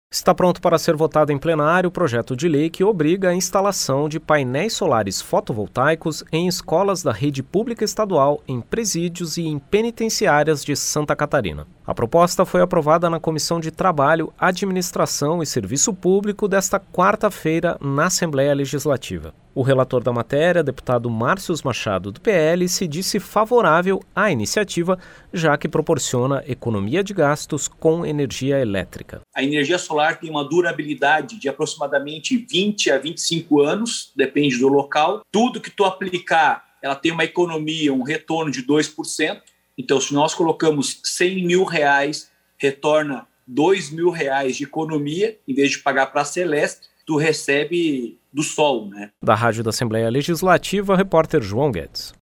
Está pronto para ser votado em plenário o projeto de lei que obriga a instalação de painéis solares fotovoltaicos em escolas da rede pública estadual, em presídios e em penitenciárias de Santa Catarina. A proposta foi aprovada na Comissão de Trabalho, Administração e Serviço Público desta quarta-feira na Assembleia Legislativa. O relator da matéria, deputado Márcios Machado, do PL, se disse favorável à iniciativa, já que proporciona economia de gastos com energia elétrica. A energia solar tem uma durabilidade de aproximadamente 20 a 25 anos, depende do local. Tudo que tu aplicar, ela tem uma economia, um retorno de 2%. Então, se nós colocamos R$100 mil, retorna R$2.000 de economia, em vez de pagar para a Celeste, tu recebe do sol, né? Da Rádio da Assembleia Legislativa, repórter João Guedes.